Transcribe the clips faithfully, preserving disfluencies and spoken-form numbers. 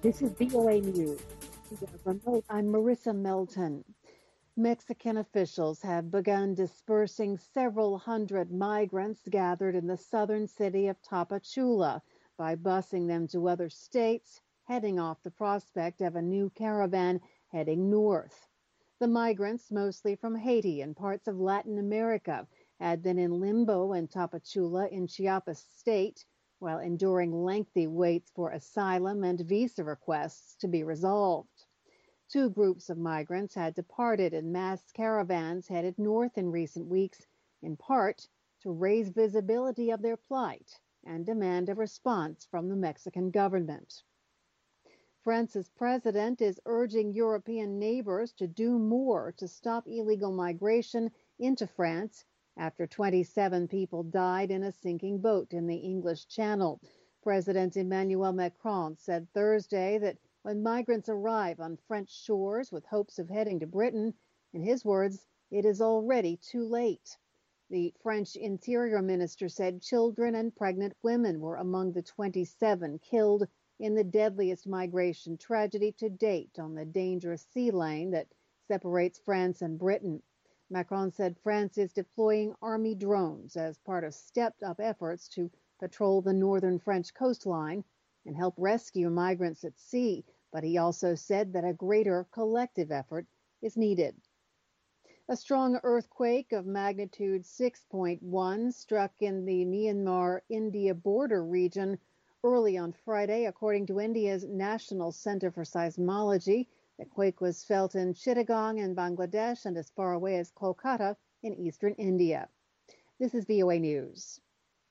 This is V O A News. Remote, I'm Marissa Melton. Mexican officials have begun dispersing several hundred migrants gathered in the southern city of Tapachula by busing them to other states, heading off the prospect of a new caravan heading north. The migrants, mostly from Haiti and parts of Latin America, had been in limbo in Tapachula in Chiapas state, while enduring lengthy waits for asylum and visa requests to be resolved. Two groups of migrants had departed in mass caravans headed north in recent weeks, in part to raise visibility of their plight and demand a response from the Mexican government. France's president is urging European neighbors to do more to stop illegal migration into France after twenty-seven people died in a sinking boat in the English Channel. President Emmanuel Macron said Thursday that when migrants arrive on French shores with hopes of heading to Britain, in his words, it is already too late. The French Interior Minister said children and pregnant women were among the twenty-seven killed in the deadliest migration tragedy to date on the dangerous sea lane that separates France and Britain. Macron said France is deploying army drones as part of stepped-up efforts to patrol the northern French coastline and help rescue migrants at sea, but he also said that a greater collective effort is needed. A strong earthquake of magnitude six point one struck in the Myanmar-India border region early on Friday, according to India's National Center for Seismology. The quake was felt in Chittagong in Bangladesh and as far away as Kolkata in eastern India. This is V O A News.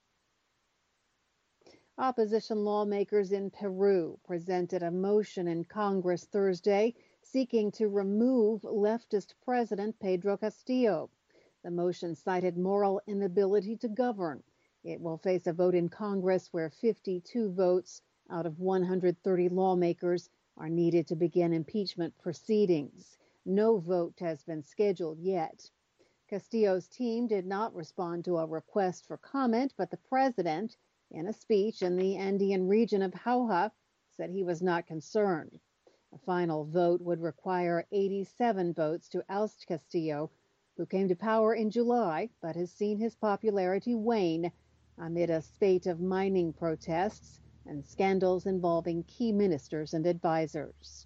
Opposition lawmakers in Peru presented a motion in Congress Thursday seeking to remove leftist President Pedro Castillo. The motion cited moral inability to govern. It will face a vote in Congress where fifty-two votes out of one hundred thirty lawmakers are needed to begin impeachment proceedings. No vote has been scheduled yet. Castillo's team did not respond to a request for comment, but the president, in a speech in the Andean region of Jauja, said he was not concerned. A final vote would require eighty-seven votes to oust Castillo, who came to power in July but has seen his popularity wane amid a spate of mining protests and scandals involving key ministers and advisors.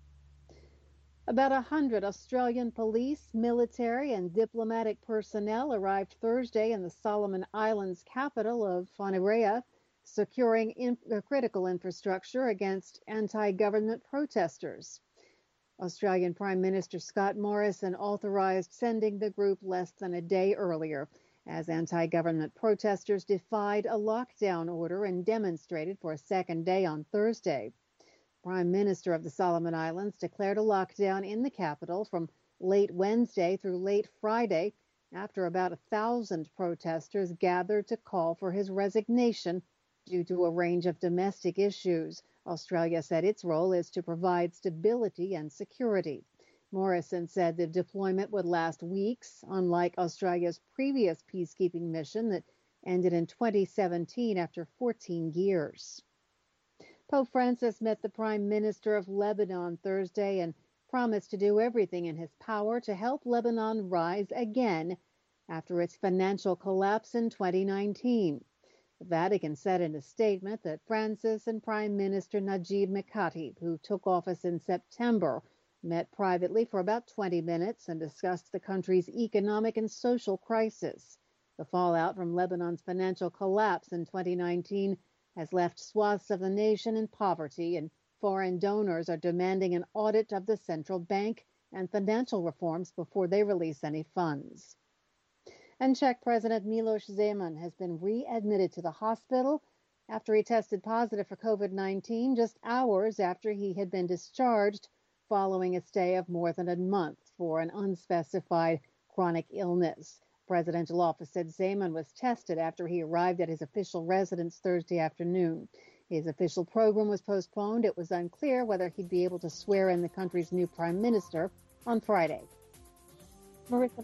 About a hundred Australian police, military, and diplomatic personnel arrived Thursday in the Solomon Islands capital of Whangarei, securing in- critical infrastructure against anti-government protesters. Australian Prime Minister Scott Morrison authorized sending the group less than a day earlier, as anti-government protesters defied a lockdown order and demonstrated for a second day on Thursday. Prime Minister of the Solomon Islands declared a lockdown in the capital from late Wednesday through late Friday after about a thousand protesters gathered to call for his resignation due to a range of domestic issues. Australia said its role is to provide stability and security. Morrison said the deployment would last weeks, unlike Australia's previous peacekeeping mission that ended in twenty seventeen after fourteen years. Pope Francis met the Prime Minister of Lebanon Thursday and promised to do everything in his power to help Lebanon rise again after its financial collapse in twenty nineteen. The Vatican said in a statement that Francis and Prime Minister Najib Mikati, who took office in September, met privately for about twenty minutes and discussed the country's economic and social crisis. The fallout from Lebanon's financial collapse in twenty nineteen has left swaths of the nation in poverty, and foreign donors are demanding an audit of the central bank and financial reforms before they release any funds. And Czech President Miloš Zeman has been readmitted to the hospital after he tested positive for COVID nineteen just hours after he had been discharged following a stay of more than a month for an unspecified chronic illness. Presidential office said Zeman was tested after he arrived at his official residence Thursday afternoon. His official program was postponed. It was unclear whether he'd be able to swear in the country's new prime minister on Friday. Marissa